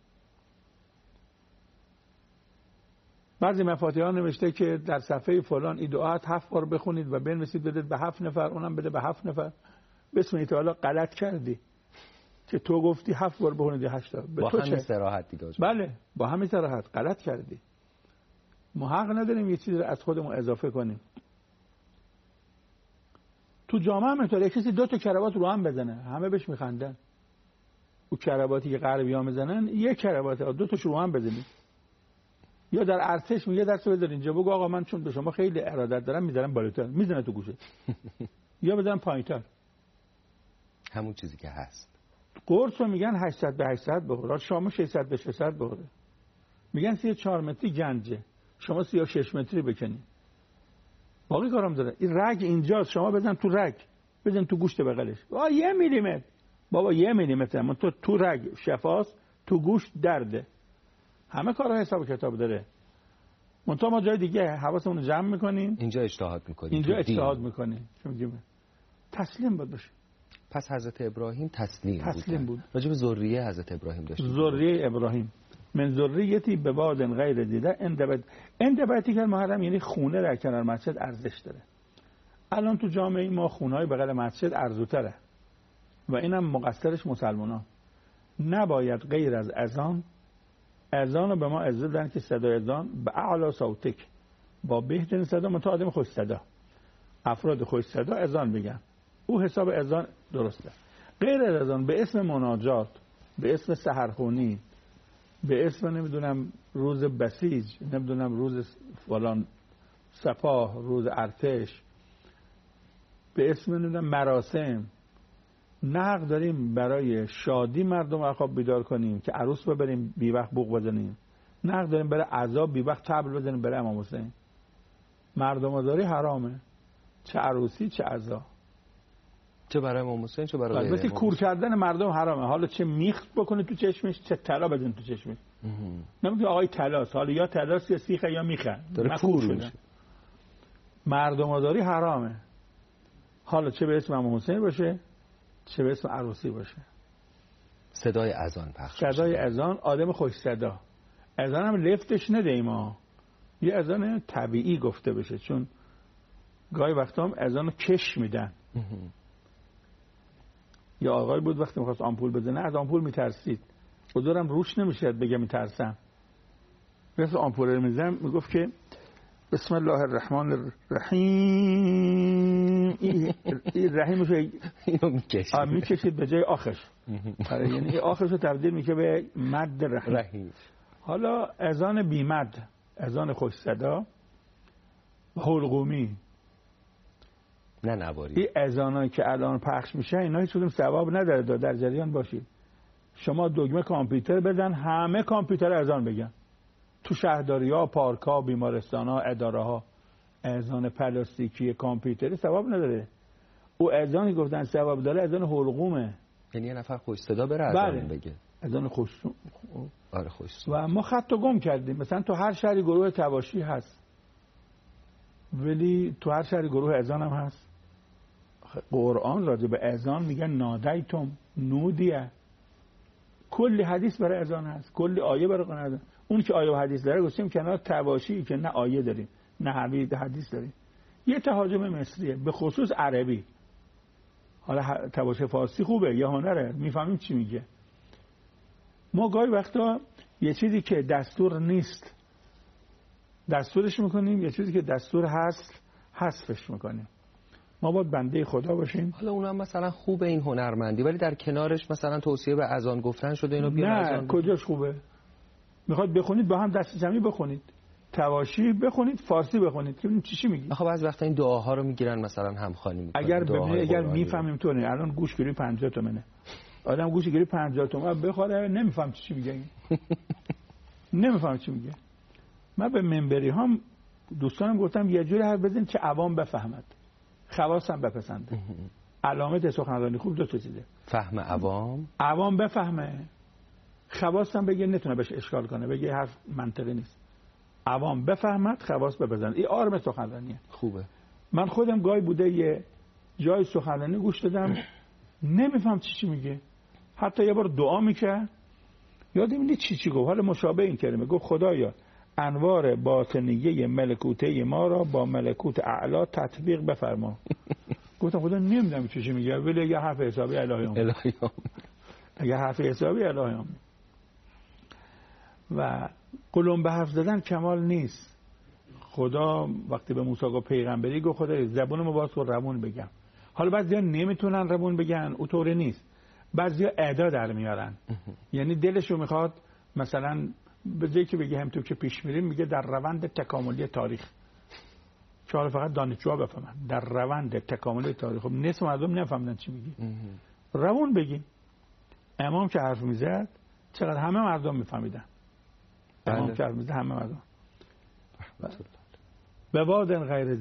بعضی مفاتیح نوشته که در صفحه فلان این دعا هفت بار بخونید و بنویسید بدید به هفت نفر، اونم بده به هفت نفر. بسم الله تعالی غلط کردی که تو گفتی هفت بار بخونید یا هشت. با همین صراحت دیگه. بله با همین صراحت غلط کردی. ما حق نداریم یه چیزی رو از خودمون اضافه کنیم. تو جامعه هم اینطوره. کسی دو تا کراوات رو هم بزنه همه بهش میخندن. او کراواتی که غربی‌ها میزنن یک کراوات دو تاش رو هم بزنید. یا در ارتش میگه دستو بذار اینجا بگو آقا من چون به شما خیلی ارادت دارم میذارم بالاتر، میزنه تو گوشه. یا بذارم پایینتر. همون چیزی که هست. قرص رو میگن هشتصد به هشتصد بخوره، شما ششصد به ششصد بخوره. میگن سی و چهار متری گنجه، شما سی و شش متری بکنی. باقی کارم داره. این رگ اینجاست، شما بزن تو رگ، بزن تو گوشت بغلش. آ یه میلیمتر. بابا یه میلیمتر، من تو تو رگ شفاست، تو گوشت درده. همه کارها حساب کتاب داره. منتها ما جای دیگه حواسمون رو جمع میکنیم. اینجا اجتهاد میکنیم. اینجا اجتهاد میکنیم. تسلیم بود باشه. پس حضرت ابراهیم تسلیم, تسلیم بود. راجع به ذریه حضرت ابراهیم داشتیم. ذریه ابراهیم من ذریتی به واد غیر دیده اندبت اندبتی که محرم یعنی خونه در کنار مسجد ارزش داره. الان تو جامعه ما خونه‌های بغل مسجد ارزوتره و اینم مقصرش مسلمانان. نباید غیر از اذان اذان رو به ما اجازه بدن که صدای اذان به اعلی صوتک با بهترین صدا متعادم خوش صدا افراد خوش صدا اذان بگن، او حساب اذان درسته. غیر از اذان به اسم مناجات، به اسم سحرخونی، به اسم نمیدونم روز بسیج، نمیدونم روز فلان سپاه، روز ارتش، به اسم نمیدونم مراسم، نه حق داریم برای شادی مردم رو خواب بیدار کنیم که عروس ببریم بی وقت بوق بزنیم، نه حق داریم برای عذاب بی وقت طبل بزنیم برای امام حسین. مردم آزاری حرامه، چه عروسی چه عزا، چه برای امام حسین چه برای غیر مثل امام کور کردن مردم حرامه. حالا چه میخ بکنه تو چشمش، چه طلا بزنه تو چشمش. نمیگه آقای طلاست، حالا یا طلاست یا سیخه یا میخه، داره کور میشه. مردم آزاری حرامه، حالا چه به اسم امام حسین باشه چه به اسم عروسی باشه. صدای اذان پخش، صدای اذان، آدم خوش صدا. اذان هم لفتش ندهیم ها، یه اذان طبیعی گفته بشه، چون گاهی وقتا هم اذان رو کش میدن. یا آقای بود وقتی میخواست آمپول بزنه از آمپول میترسید، حضورم روش نمیشه بگه میترسم، مثل آمپول رو میزنم میگفت که بسم الله الرحمن الرحیم، این رحیمش رو میکشید میکشید به جای آخش، یعنی آخش رو تبدیل میکنه به مد رحیم. حالا اذان بی مد، اذان خوش صدا، حلقومی، نه نواری. این اذانایی که الان پخش میشه اینا هیچ کدوم ثواب نداره، در جریان باشید. شما دکمه کامپیوتر بدن همه کامپیوتر اذان بگن، تو شهرداری‌ها، پارک‌ها، بیمارستان‌ها، اداره‌ها اذان پلاستیکی کامپیوتری ثواب نداره. او اذانی گفتن ثواب داره اذان حلقومه، یعنی یه نفر خوش صدا بره اذان بگه. اذان خوش آره خوش. و ما خط و گم کردیم. مثلا تو هر شهری گروه تواشی هست، ولی تو هر شهری گروه اذان هم هست. قرآن راجع به اذان میگن نادیتم نودیه، کلی حدیث برای اذان هست، کلی آیه برای قرآن. اون که آیه و حدیث داره گفتیم کنار تواشی که نه آیه داریم نه حدیث داریم. یه تهاجم مصریه به خصوص عربی، حالا تواشی فارسی خوبه یه هنره، میفهمیم چی میگه. ما گاهی وقتا یه چیزی که دستور نیست دستورش میکنیم، یه چیزی که دستور هست حذفش میکنیم. ما باید بنده خدا باشیم. حالا اونم مثلا خوبه این هنرمندی، ولی در کنارش مثلا توصیه به اذان گفتن شده اینو بیان اذان. نه کجاش خوبه؟ میخواد بخونید با هم دست جمعی بخونید، تواشی بخونید، فارسی بخونید که ببینیم چی میگی. آخه بعضی وقتا این دعاها رو میگیرن مثلا همخوانی میکنن. اگر ببینید اگر میفهمیم تو نه، الان گوش گیری پنجاه تومنه، آدم گوش گیری پنجاه تومن بخوره نمیفهم چی میگه. نمیفهم چی میگه. من به منبری هم دوستانم گفتم یه جوری حرف بزنید که عوام بفهمد، خواص هم بپسنده. علامت سخنرانی خوب دو تا چیزه، فهم عوام، عوام بفهمه، خواص هم بگه نتونه بهش اشکال کنه، بگه حرف منطقی نیست. عوام بفهمد، خواص بپسنده. این آرم سخنرانیه. خوبه. من خودم گاهی بوده یه جای سخنرانی گوش دادم نمیفهم چی چی میگه، حتی یه بار دعا میکرد یادم نیست چی چی گفت، حالا مشابه این کلمه گفت خدایا انوار باطنیه ملکوته ما را با ملکوت اعلا تطبیق بفرما. گفتم خدا نمیدونم چی چی میگه، ولی اگه حرف حسابی الهیام الهیام اگه حرف حسابی الهیام. و قلم به حرف زدن کمال نیست. خدا وقتی به موسی گفت پیغمبری گفت خدا زبونمو باز کن روون بگم. حالا بعضیا نمیتونن روون بگن، اونطوری نیست. بعضیا ادا در میارن، یعنی دلشو میخواد مثلا به جایی که بگه همونطور که پیش میریم میگه در روند تکاملی تاریخ، که حالا فقط دانشجوها بفهمن در روند تکاملی تاریخ. خب نصف مردم نفهمیدن چی میگی. روون بگی. امام که حرف میزد چقدر همه مردم میفهمیدن. امام که حرف میزد همه مردم. به وادن غیر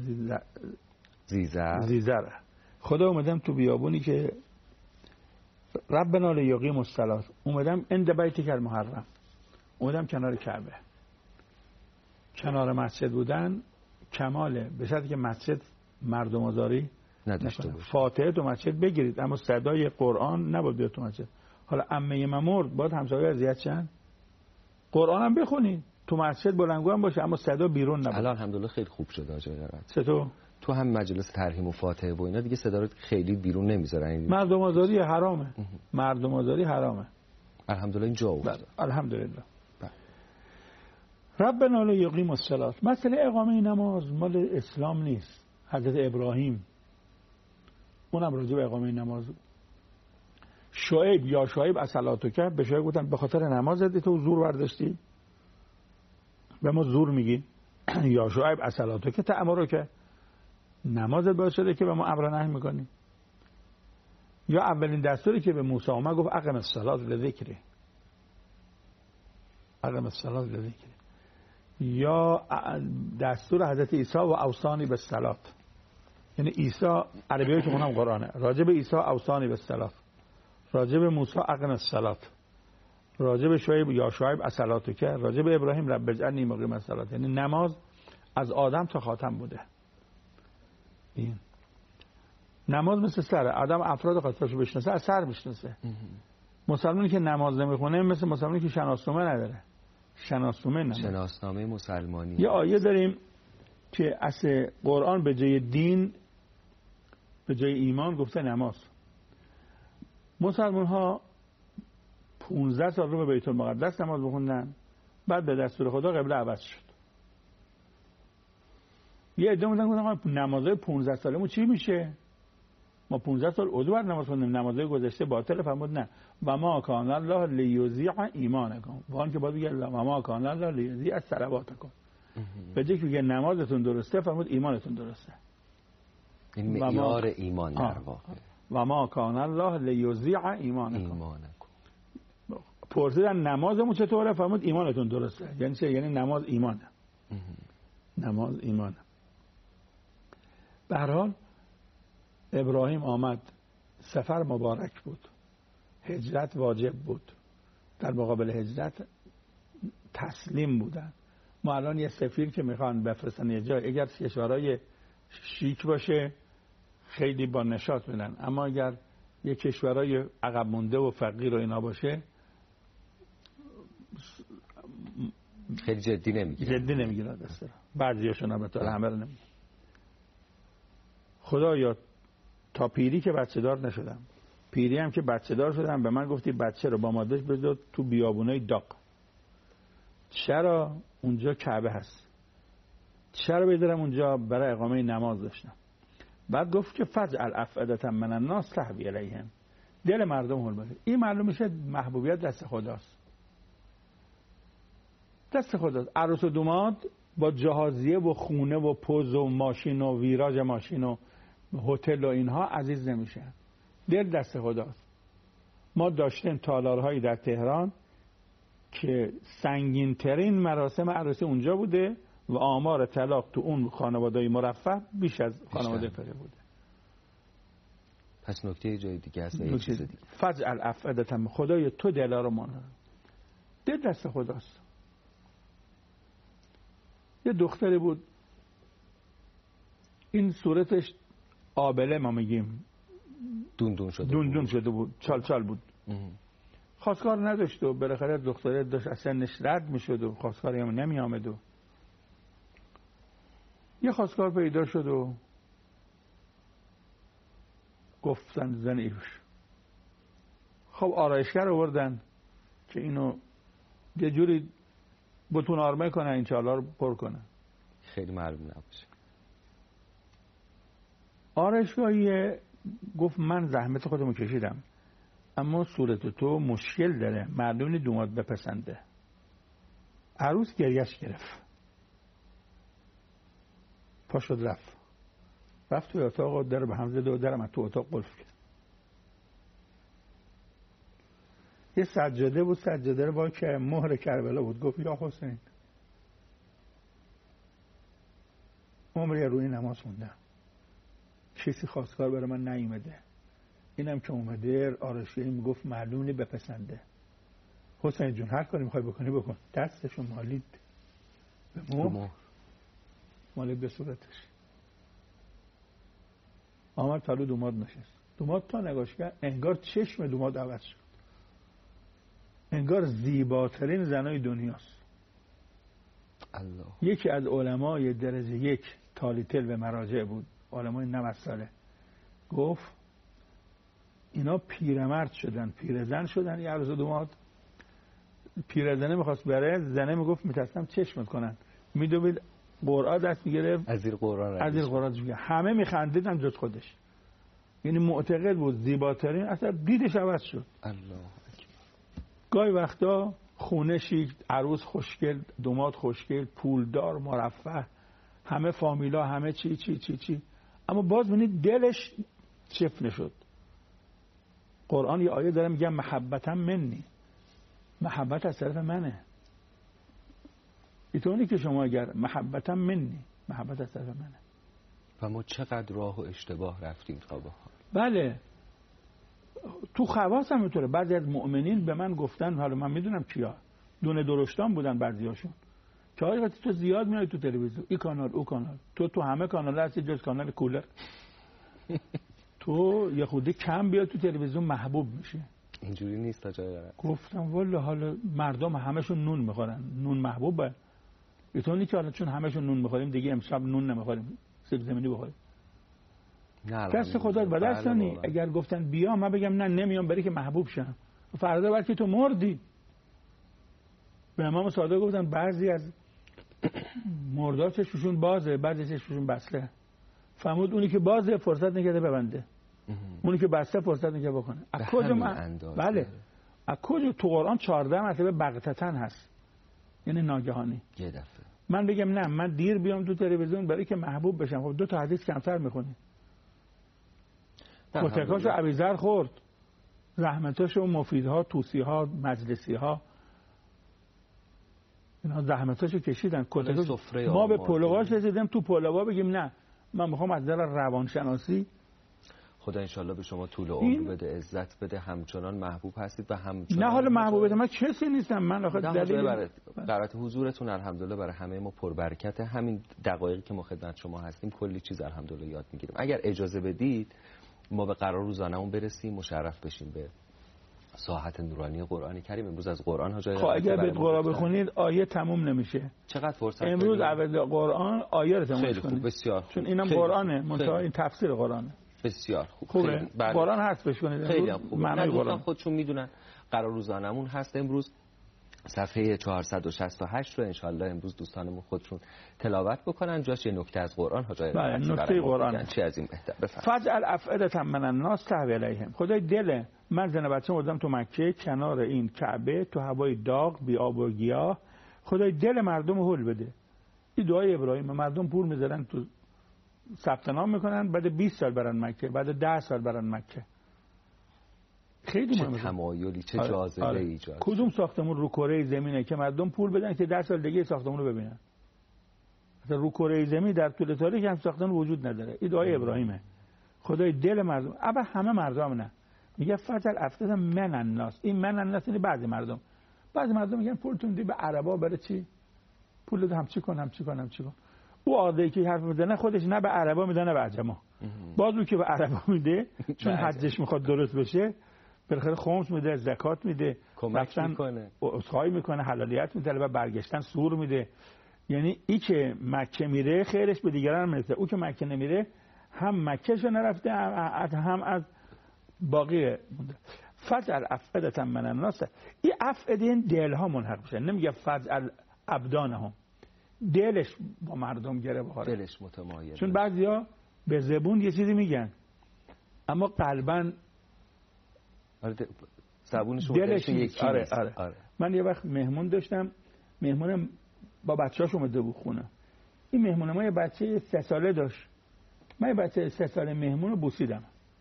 زیزر زیزر خدا اومدم تو بیابونی که ربنا لیقیم الصلاة، اومدم اند بیتک المحرم، اومدم کنار کعبه. کنار مسجد بودن کماله، به شرطی که مسجد مردم آزاری نداشته باشه. فاتحه تو مسجد بگیرید اما صدای قرآن نباید بیاد تو مسجد. حالا عمه من مرد باید همسایه اذیت شن، قرآن هم بخونید تو مسجد بلندگو هم باشه اما صدا بیرون نباشه. الان الحمدلله خیلی خوب شده آجای قرائت. چطور؟ تو هم مجلس ترحیم و فاتحه و اینا دیگه صدا رو خیلی بیرون نمیذارن. مردم آزاری حرامه. مردم آزاری حرامه. الحمدلله این جا افتاد. الحمدلله. ربنا لیقیم الصلاة، مسئله اقامه نماز مال اسلام نیست. حضرت ابراهیم اونم راجع به اقامه نماز. شعیب یا شعیب اصلاتو که به شعیب گفتن به خاطر نماز زدی تو زور برداشتی، به ما زور میگی. یا شعیب اصلاتو که تأمرو که نمازت باعث شده که به ما امر نهی میکنی. یا اولین دستوری که به موسی اومد گفت اقم الصلاة لذکری، اقم الصلاة لذکری. یا دستور حضرت عیسی و اوصانی بالصلاة، یعنی عیسی عربیه که اونم قرآنه، راجع به عیسی اوصانی بالصلاة، راجع به موسی اقم الصلاة، راجع به شعیب یا شعیب اصلاتو که، راجع به ابراهیم رب اجعلنی مقیم الصلاة. یعنی نماز از آدم تا خاتم بوده. این نماز مثل سره، آدم افراد خاصشو بشناسه از سر میشناسه. مسلمانی که نماز نمیخونه مثل مسلمانی که شناسنامه نداره. شناسنامه نداره. شناسنامه مسلمانی. یه آیه داریم که اصل قرآن به جای دین به جای ایمان گفته نماز. مسلمان ها پونزده سال رو به بیت المقدس نماز بخوندن، بعد به دستور خدا قبله عوض شد. یه عده بودن گفتن نمازهای پونزده سالمون چی میشه؟ ما پونزده سال عضو بر نماز خوندیم، نمازهای گذشته باطل. فرمود نه و ما کان الله لیضیع ایمانکم، وان که باید بگه و ما کان الله لیضیع صلواتکم. به جای که بگه نمازتون درسته فرمود ایمانتون درسته. این معیار ایمان در واقع. و ما کان الله لیضیع ایمانکم. ایمانکم. پرسیدن نمازمون چطوره؟ فرمود ایمانتون درسته. یعنی چه؟ یعنی نماز ایمانه. نماز ایمانه. به هر حال ابراهیم آمد، سفر مبارک بود، هجرت واجب بود، در مقابل هجرت تسلیم بودن. ما الان یه سفیر که میخوان بفرستن یه جای، اگر کشورهای شیک باشه خیلی با نشاط میدن، اما اگر یه کشورهای عقب مونده و فقیر و اینا باشه خیلی جدی نمیگیره. جدی نمیگیره دست را. بعضیاشون البته همه رو نمیگیره. خدایا تا پیری که بچه دار نشدم، پیری هم که بچه دار شدم به من گفتی بچه رو با مادرش بذار تو بیابونای داغ. چرا؟ اونجا کعبه هست. چرا بذارم اونجا؟ برای اقامه نماز داشتم. بعد گفت که فجعل افئدة من الناس تهوی الیهم، دل مردم هل بده. این معلوم میشه محبوبیت دست خداست. دست خداست. عروس و دوماد با جهازیه و خونه و پوز و ماشین و ویراج ماشین و هتل و اینها عزیز نمیشه. دل دست خداست. ما داشتیم تالارهایی در تهران که سنگین ترین مراسم عروسی اونجا بوده و آمار طلاق تو اون خانواده‌های مرفه بیش از خانواده فقیر بوده. پس نکته جای دیگه است. یه چیز دیگه. فجعل افئدة، خدای تو دلا رو مان. دل دست خداست. یه دختری بود، این صورتش آبله ما میگیم، دون دون شده دون دون بود. شده بود، چال چال بود. خواستگار نداشت و بالاخره دختره داشت از سنش رد میشد و خواستگاری هم نمی آمد و یه خواستگار پیدا شد و گفتن زن ایوش. خب آرایشگر آوردن که اینو یه جوری بتون آرمه کنه، این چالا رو پر کنه. خیلی معلوم نباشه. آرایشگاهی گفت من زحمت خودمو کشیدم اما صورت تو مشکل داره، معلوم نی دوماد بپسنده. عروس گریش گرفت، پا شد رفت رفت توی اتاق و در به هم زده و در من تو اتاق قلف کرد. یه سجاده بود، سجاده رو با که مهر کربلا بود. گفت یا حسین عمری روی نماز خوندم، کسی خواستگار برای من نیومده، اینم که اومده آرایشگری میگفت معلوم نی بپسنده. حسین جون هر کاری میخوای بکنی بکن. دستشو مالید به مهر، مالید به صورتش. آمد تالو دوماد نشست. دوماد تا نگاش کرد انگار چشم دوماد عوض شد، انگار زیباترین زنای دنیاست. الله. یکی از علمای درجه یک تالیتل به مراجع بود، علمای نود ساله، گفت اینا پیرمرد شدن، پیرزن شدن. یه عروس دوماد پیرزنه میخواست بره، زنه میگفت میترسم چشمت کنن، میدوید قرآن دست میگرفت، از زیر قرآن از زیر قرآن میگه همه میخندیدن جز خودش. یعنی معتقد بود زیباترین، اصلا دیدش عوض شد. الله. گاهی وقتا خونه شیک، عروس خوشگل، داماد خوشگل، پولدار، مرفه، همه فامیلا، همه چی چی چی چی، اما باز ببینید دلش چف نشد. قرآن یه آیه داره میگه محبتم منی، محبت از طرف منه. اینطوری که شما اگر محبتم منی، محبت از طرف منه. و ما چقدر راه و اشتباه رفتیم تا به حال. بله، تو خواص هم اینطوره. بعضی از مؤمنین به من گفتن، حالا من میدونم کیا، دونه درشتان بودن بعضیاشون، که آقا تو زیاد میای تو تلویزیون، این کانال او کانال، تو تو همه کانال هستی جز کانال کولر. تو یه خودی کم بیا تو تلویزیون محبوب میشه. اینجوری نیست تا جای داره. گفتم والا حالا مردم همشون نون میخورن، نون محبوبه. اینطوری که حالا چون همشون نون میخوریم دیگه امشب نون نمیخوریم، سیب زمینی بخوریم. دست خدا به دست نی. اگر گفتن بیا من بگم نه نمیام برای که محبوب شم، فردا بلکه تو مردی. به امام صادق گفتن بعضی از مردار چشمشون بازه، بعضی چشمشون بسته. فرمود اونی که بازه فرصت نکرده ببنده، اونی که بسته فرصت نکرده بکنه. از کجا من بله از کجا تو قرآن چهارده مرتبه بغتتن هست، یعنی ناگهانی. یه دفعه من بگم نه من دیر بیام تو تلویزیون برای که محبوب بشم، خب دو تا حدیث کمتر میخونی. کتکاشو ابیذر خورد، زحمتاشو مفیدها، توصیها، مجلسیها، اینا زحمتاشو کشیدن. کتکاشو ما به پلواش رسیدیم، تو پلوا بگیم نه من میخوام از نظر روانشناسی. خدا انشالله به شما طول عمر بده، عزت بده، همچنان محبوب هستید و همچنان نه حالا محبوبیت من کسی نیستم، من آخه دلیل برای قرات حضورتون الحمدلله برای همه ما پربرکت. همین دقایقی که ما خدمت شما هستیم کلی چیز الحمدلله یاد میگیریم. اگر اجازه بدید ما به قرار روزانه‌مون برسیم، مشرف بشیم به ساحت نورانی قرآن کریم. امروز از قرآن ها جای خب اگر به قرآن بخونید آیه تموم نمیشه. چقدر فرصت امروز اول قرآن آیه رو تموم کنید. بسیار خوب. چون اینم قرآنه، منتها این تفسیر قرآنه. بسیار خوب. خوبه. قرآن حذفش کنید. خیلی هم خوبه. معنای قرآن خودشون میدونن. قرار روزانمون هست امروز صفحه چهارصد و شصت و هشت رو انشالله امروز دوستانمون خودشون تلاوت بکنن. جاش یه نکته از قرآن ها جای نکته قرآن چی از این بهتر. فجعل افئدة من الناس تهوی الیهم. خدای دل من زن بچه مردم تو مکه کنار این کعبه تو هوای داغ بی آب و گیاه، خدای دل مردم هول بده. این دعای ابراهیم. مردم پول میذارن تو ثبت نام میکنن، بعد بیست سال برن مکه، بعد ده سال برن مکه. خیلی مهمه. چه تمایلی، چه آره. جاذبه آره. ایجاد. کدوم ساختمون رو کره زمینه که مردم پول بدن که ده سال دیگه ساختمون رو ببینن؟ مثلا رو کره زمین در طول تاریخ هم ساختمون وجود نداره. این دعای ابراهیمه. خدای دل مردم، اما همه مردم نه. میگه فجل افسد من الناس. این من الناس یعنی بعضی مردم. بعضی مردم میگن پولتون دی به عربا برای چی؟ پول هم چی کنم چی کنم چی کنم. او عادی که حرف میزنه خودش نه به عربا میده نه به عجما. بازو که به عربا میده چون حجش میخواد درست بشه، بالاخره خمس میده، زکات میده، کمک میکنه، عذرخواهی میکنه، حلالیت میطلبه، برگشتن سور میده. یعنی ای که مکه میره خیرش به دیگران میرسه، او که مکه نمیره هم مکهشو نرفته هم از باقی مونده. فجعل افئدة من الناس. این افئده این دلها منحق میشن. نمیگه فجعل ابدانهم، دلش با مردم گره بخوره، دلش متمایل. چون بعضیا به زبون یه چیزی میگن اما قلباً زبونشون دلش یکی آره, نیست. آره. آره. من یه وقت مهمون داشتم، مهمونم با بچه‌هاش اومده بود خونه. این مهمون ما یه بچه سه ساله داشت. من یه بچه سه ساله مهمون رو بوسیدم.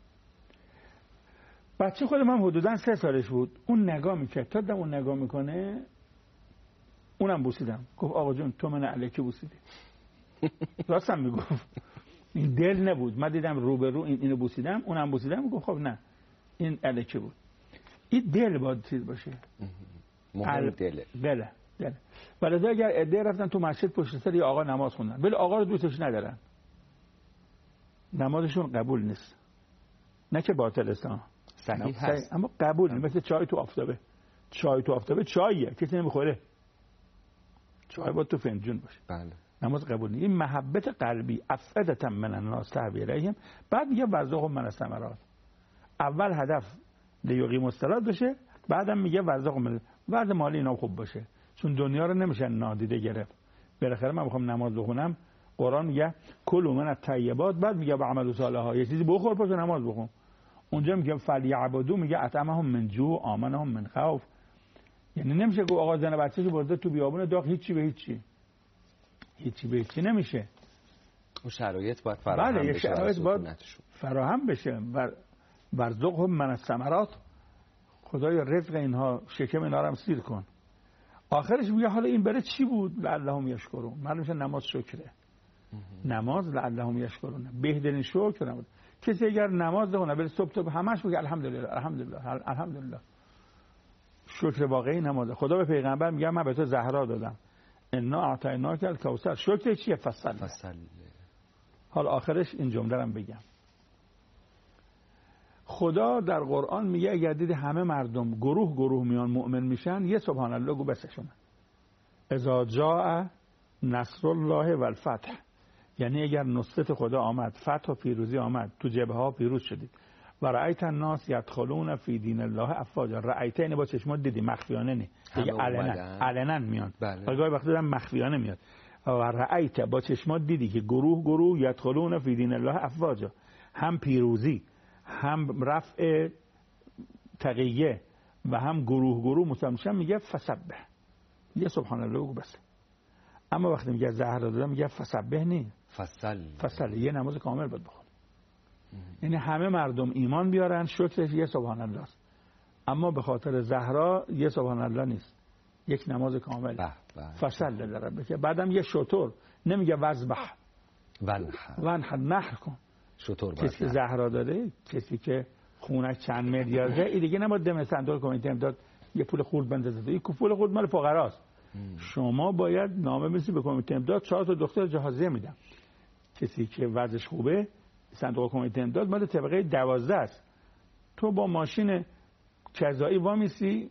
بچه خودم هم حدوداً سه سالش بود. اون نگاه میکرد، تا دم اون نگاه میکنه اونم بوسیدم. گفت آقا جون تو من الکی بوسیدی. راستم میگفت. این دل نبود. من دیدم رو به رو این اینو بوسیدم، اونم بوسیدم. گفت خب نه این الکی بود. این دل باید چیز باشه. مهم دله. دله. دله. ولی اگر عده رفتن تو مسجد پشت سر یه آقا نماز خوندن، ولی آقا رو دوستش ندارن، نمازشون قبول نیست. نه که باطل است، صحیح هست اما قبول نیست. مثل چای تو آفتابه. چای تو آفتابه چاییه، کسی نمیخوره. چای باید تو فنجون باشه. بله. نماز قبول نیست. این محبت قلبی افئدة من الناس تهوی الیهم. بعد میگه ورزقهم من الثمرات. اول هدف لیقیم الصلاة بشه، بعدم میگه ورزقهم، وضع مالی اینا خوب باشه، چون دنیا رو نمیشه نادیده گرفت. بالاخره من میخوام نماز بخونم، قرآن میگه کلوا من الطیبات، بعد میگه و عملوا صالحا، یه چیزی بخور پس نماز بخون. اونجا میگه فلیعبدوا، میگه اطعمهم من جوع آمنهم من خوف. یعنی نمیشه گفت آقا زن بچه‌شو برده تو بیابون داغ هیچی به هیچی، هیچی به هیچی نمیشه. اون شرایط باید فراهم بله، بشه. شرایط باید فراهم بشه. و ورزقهم من الثمرات، خدایا رزق اینها، شکم اینا رو هم سیر کن. آخرش میگه حالا این بره چی بود؟ لعلهم یشکرون. معلوم میشه نماز شکره. نماز لعلهم یشکرون، بهترین شکر نماز. کسی اگر نماز بخونه بره صبح صبح همش میگه الحمدلله الحمدلله الحمدلله، شکر واقعی نماز. خدا به پیغمبر میگه من به تو زهرا دادم، انا اعطیناک الکوثر. شکر چیه؟ فصل فصل. حال آخرش این جمله رو بگم. خدا در قرآن میگه اگر دیدی همه مردم گروه گروه میان مؤمن میشن، یه سبحان الله گو بسشونه. اذا جاء نصر الله والفتح، یعنی اگر نصرت خدا آمد، فتح و پیروزی آمد، تو جبهه ها پیروز شدید. و رأیت الناس یدخلون فی دین الله افواجا. رأیت اینه با چشمات دیدی، مخفیانه نی، دیگه علنا علنا میاد. بله. گاهی وقتا هم مخفیانه میاد. و رأیت با چشمات دیدی که گروه گروه یدخلون فی دین الله افواجا، هم پیروزی، هم رفع تقیه و هم گروه گروه مسلمان میگه فسبح، یه سبحان الله بگو بس. اما وقتی میگه زهر دادم میگه فسبح نی، فصل فصل، یه نماز کامل باید بخون. یعنی همه مردم ایمان بیارن، شکرش یه سبحان الله است، اما به خاطر زهرا یه سبحان الله نیست، یک نماز کامل. فصل داره که بعدم یه شطور، نمیگه وذبح ونحر ونحر نحر کن. شطور کسی که زهرا داره، کسی که خونش چند میلیارده، این دیگه نباید دم صندوق کمیته امداد یه پول خورد بندازه. این پول خورد مال فقراست. شما باید نامه بنویسی به کمیته امداد، چهار تا دختر جهازیه میدم. کسی که وضعش خوبه، صندوق کمیته امداد مال طبقه دوازده است. تو با ماشین کذایی وامیسی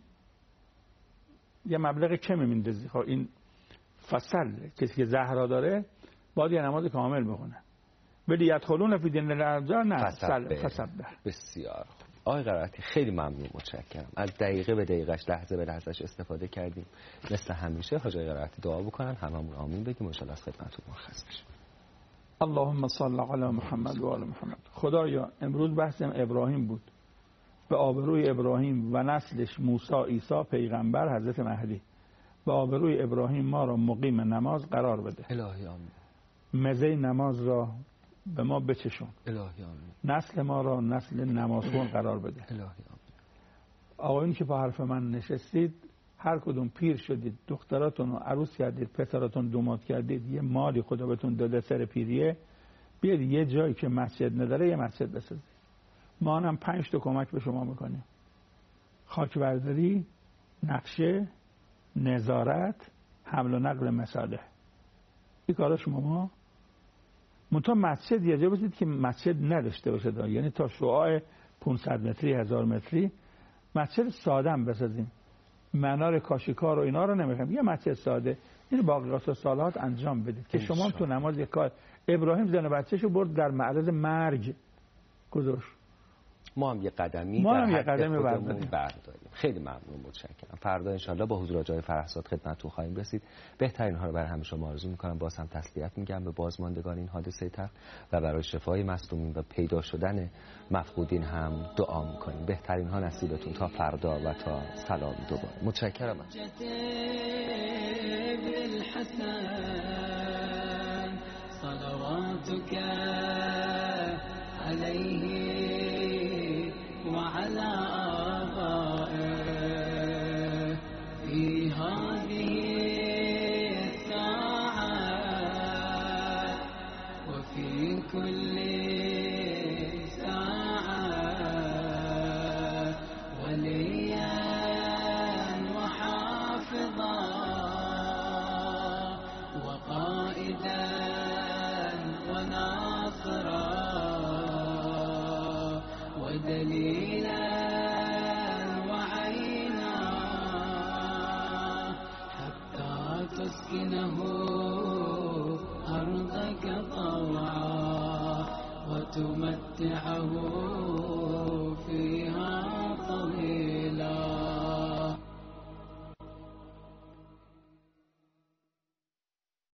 یه مبلغ کمی میندازی. خب این فصل، کسی که زهرا داره باید یه نماز کامل بخونه. ولی یدخلون فی دین الله نه فسبح. بسیار خوب. آقای قرائتی خیلی ممنون، متشکرم. از دقیقه به دقیقش، لحظه به لحظهش استفاده کردیم. مثل همیشه حاج آقای قرائتی دعا بکنن، هممون آمین بگیم، ان شاء الله از خدمتتون مرخص بشیم. اللهم صل علی محمد و آل محمد. خدایا امروز بحثم ابراهیم بود، به آبروی ابراهیم و نسلش موسی، عیسی پیغمبر، حضرت مهدی، به آبروی ابراهیم ما را مقیم نماز قرار بده. الهی آمین. مزه نماز را به ما بچشون. الهی آمین. نسل ما را نسل نمازخوان قرار بده. الهی آمین. آقایون که با حرف من نشستید، هر کدوم پیر شدید، دختراتون رو عروس کردید، پسراتون دومات کردید، یه مالی خدا بهتون داده سر پیریه، بیاید یه جایی که مسجد نداره یه مسجد بسازید. ما هم پنج تا کمک به شما میکنیم: خاک برداری، نقشه، نظارت، حمل و نقل مصالح. این کارا شما ما منتها مسجد یه جا بسید که مسجد نداشته باشه دا. یعنی تا شعاع پانصد متری، هزار متری مسجد ساده هم بسازیم. منار کاشیکار و اینا رو نمیخوایم، یه مسجد ساده. این باقیات و صالحات انجام بدید که شما تو نماز یک کار. ابراهیم زن بچه‌شو برد در معرض مرگ گذاشت. ما هم یه قدمی ما در هم یه حد قدمی خودمون برداریم. برداریم. خیلی ممنون، متشکرم. فردا انشالله با حضور آقای فرهزاد خدمتتون خواهیم رسید. بهترین ها رو برای همه شما آرزو میکنم. باز هم تسلیت میگم به بازماندگان این حادثه تلخ و برای شفای مصدومین و پیدا شدن مفقودین هم دعا میکنیم. بهترین ها نصیبتون تا فردا و تا سلام دوباره. متشکرم. صلواتك عليه وعلى آبائه في هذه الساعة وفي كل ساعة وليا وحافظا وقائدا وناصرا ودليلا وعينا حتى تسكنه أرضك طوعا وتمتعه فيها طويلا.